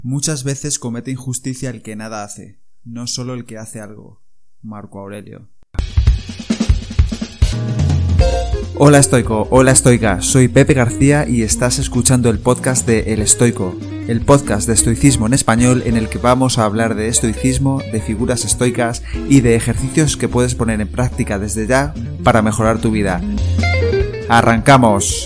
Muchas veces comete injusticia el que nada hace, no solo el que hace algo. Marco Aurelio. Hola estoico, hola estoica, soy Pepe García y estás escuchando el podcast de El Estoico, el podcast de estoicismo en español en el que vamos a hablar de estoicismo, de figuras estoicas y de ejercicios que puedes poner en práctica desde ya para mejorar tu vida. ¡Arrancamos!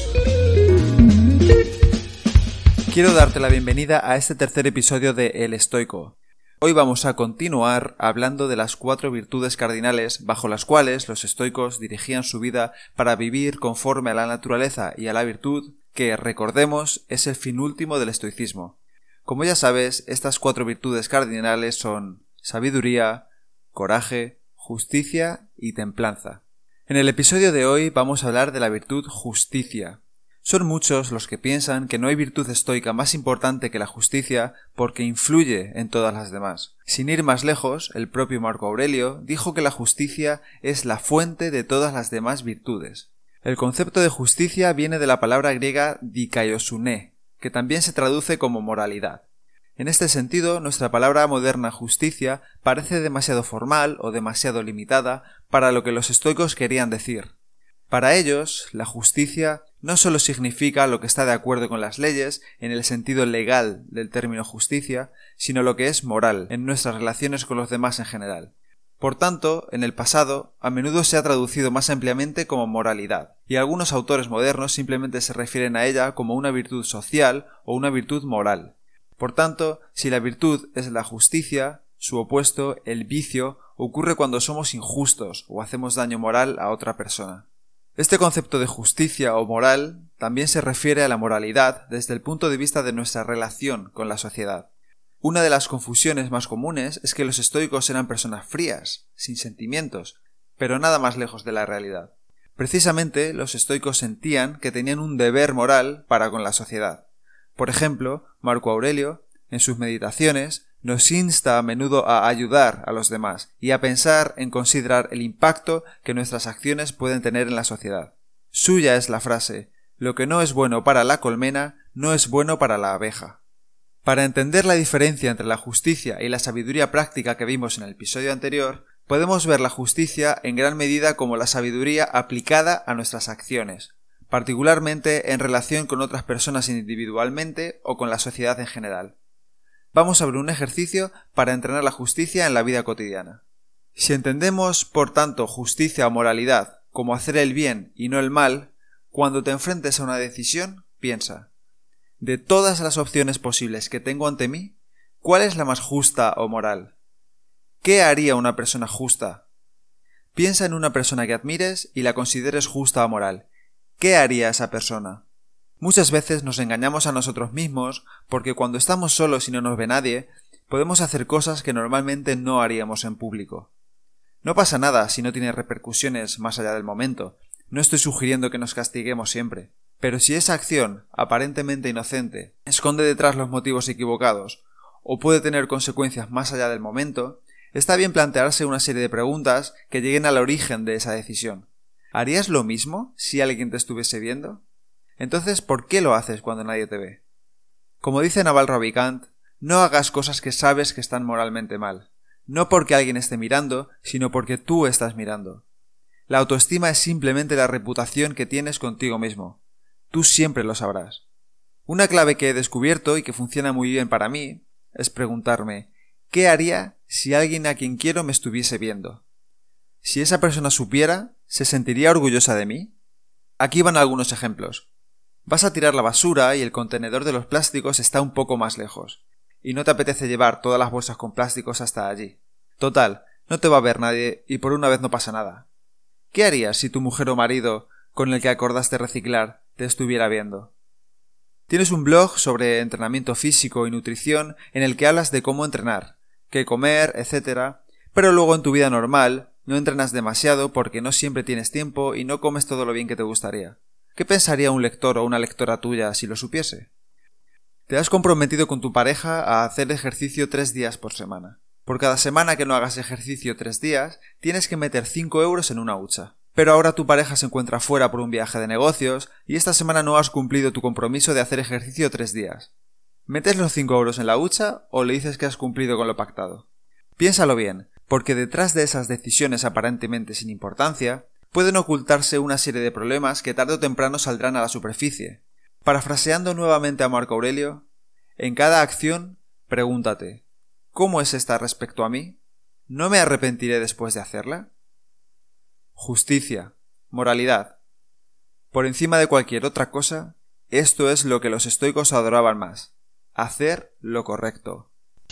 Quiero darte la bienvenida a este tercer episodio de El Estoico. Hoy vamos a continuar hablando de las 4 virtudes cardinales bajo las cuales los estoicos dirigían su vida para vivir conforme a la naturaleza y a la virtud, que, recordemos, es el fin último del estoicismo. Como ya sabes, estas 4 virtudes cardinales son sabiduría, coraje, justicia y templanza. En el episodio de hoy vamos a hablar de la virtud justicia. Son muchos los que piensan que no hay virtud estoica más importante que la justicia porque influye en todas las demás. Sin ir más lejos, el propio Marco Aurelio dijo que la justicia es la fuente de todas las demás virtudes. El concepto de justicia viene de la palabra griega dikaiosune, que también se traduce como moralidad. En este sentido, nuestra palabra moderna justicia parece demasiado formal o demasiado limitada para lo que los estoicos querían decir. Para ellos, la justicia no solo significa lo que está de acuerdo con las leyes en el sentido legal del término justicia, sino lo que es moral en nuestras relaciones con los demás en general. Por tanto, en el pasado, a menudo se ha traducido más ampliamente como moralidad, y algunos autores modernos simplemente se refieren a ella como una virtud social o una virtud moral. Por tanto, si la virtud es la justicia, su opuesto, el vicio, ocurre cuando somos injustos o hacemos daño moral a otra persona. Este concepto de justicia o moral también se refiere a la moralidad desde el punto de vista de nuestra relación con la sociedad. Una de las confusiones más comunes es que los estoicos eran personas frías, sin sentimientos, pero nada más lejos de la realidad. Precisamente, los estoicos sentían que tenían un deber moral para con la sociedad. Por ejemplo, Marco Aurelio, en sus meditaciones, nos insta a menudo a ayudar a los demás y a pensar en considerar el impacto que nuestras acciones pueden tener en la sociedad. Suya es la frase: lo que no es bueno para la colmena no es bueno para la abeja. Para entender la diferencia entre la justicia y la sabiduría práctica que vimos en el episodio anterior, podemos ver la justicia en gran medida como la sabiduría aplicada a nuestras acciones, particularmente en relación con otras personas individualmente o con la sociedad en general. Vamos a ver un ejercicio para entrenar la justicia en la vida cotidiana. Si entendemos, por tanto, justicia o moralidad como hacer el bien y no el mal, cuando te enfrentes a una decisión, piensa: de todas las opciones posibles que tengo ante mí, ¿cuál es la más justa o moral? ¿Qué haría una persona justa? Piensa en una persona que admires y la consideres justa o moral. ¿Qué haría esa persona? Muchas veces nos engañamos a nosotros mismos porque cuando estamos solos y no nos ve nadie, podemos hacer cosas que normalmente no haríamos en público. No pasa nada si no tiene repercusiones más allá del momento. No estoy sugiriendo que nos castiguemos siempre. Pero si esa acción, aparentemente inocente, esconde detrás los motivos equivocados o puede tener consecuencias más allá del momento, está bien plantearse una serie de preguntas que lleguen al origen de esa decisión. ¿Harías lo mismo si alguien te estuviese viendo? Entonces, ¿por qué lo haces cuando nadie te ve? Como dice Naval Ravikant, no hagas cosas que sabes que están moralmente mal. No porque alguien esté mirando, sino porque tú estás mirando. La autoestima es simplemente la reputación que tienes contigo mismo. Tú siempre lo sabrás. Una clave que he descubierto y que funciona muy bien para mí es preguntarme: ¿qué haría si alguien a quien quiero me estuviese viendo? Si esa persona supiera, ¿se sentiría orgullosa de mí? Aquí van algunos ejemplos. Vas a tirar la basura y el contenedor de los plásticos está un poco más lejos, y no te apetece llevar todas las bolsas con plásticos hasta allí. Total, no te va a ver nadie y por una vez no pasa nada. ¿Qué harías si tu mujer o marido, con el que acordaste reciclar, te estuviera viendo? Tienes un blog sobre entrenamiento físico y nutrición en el que hablas de cómo entrenar, qué comer, etc., pero luego en tu vida normal no entrenas demasiado porque no siempre tienes tiempo y no comes todo lo bien que te gustaría. ¿Qué pensaría un lector o una lectora tuya si lo supiese? Te has comprometido con tu pareja a hacer ejercicio 3 días por semana. Por cada semana que no hagas ejercicio 3 días, tienes que meter 5 euros en una hucha. Pero ahora tu pareja se encuentra fuera por un viaje de negocios y esta semana no has cumplido tu compromiso de hacer ejercicio 3 días. ¿Metes los 5 euros en la hucha o le dices que has cumplido con lo pactado? Piénsalo bien, porque detrás de esas decisiones aparentemente sin importancia, pueden ocultarse una serie de problemas que tarde o temprano saldrán a la superficie. Parafraseando nuevamente a Marco Aurelio, en cada acción, pregúntate, ¿cómo es esta respecto a mí? ¿No me arrepentiré después de hacerla? Justicia, moralidad. Por encima de cualquier otra cosa, esto es lo que los estoicos adoraban más: hacer lo correcto.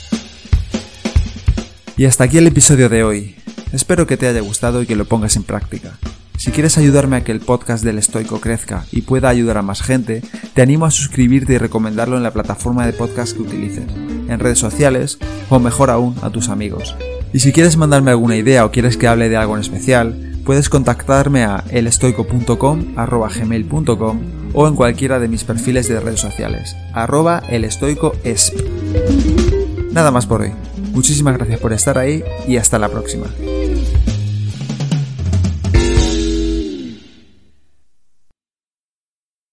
Y hasta aquí el episodio de hoy. Espero que te haya gustado y que lo pongas en práctica. Si quieres ayudarme a que el podcast del Estoico crezca y pueda ayudar a más gente, te animo a suscribirte y recomendarlo en la plataforma de podcast que utilices, en redes sociales o mejor aún a tus amigos. Y si quieres mandarme alguna idea o quieres que hable de algo en especial, puedes contactarme a elestoico.com@gmail.com o en cualquiera de mis perfiles de redes sociales, @elestoicoesp. Nada más por hoy. Muchísimas gracias por estar ahí y hasta la próxima.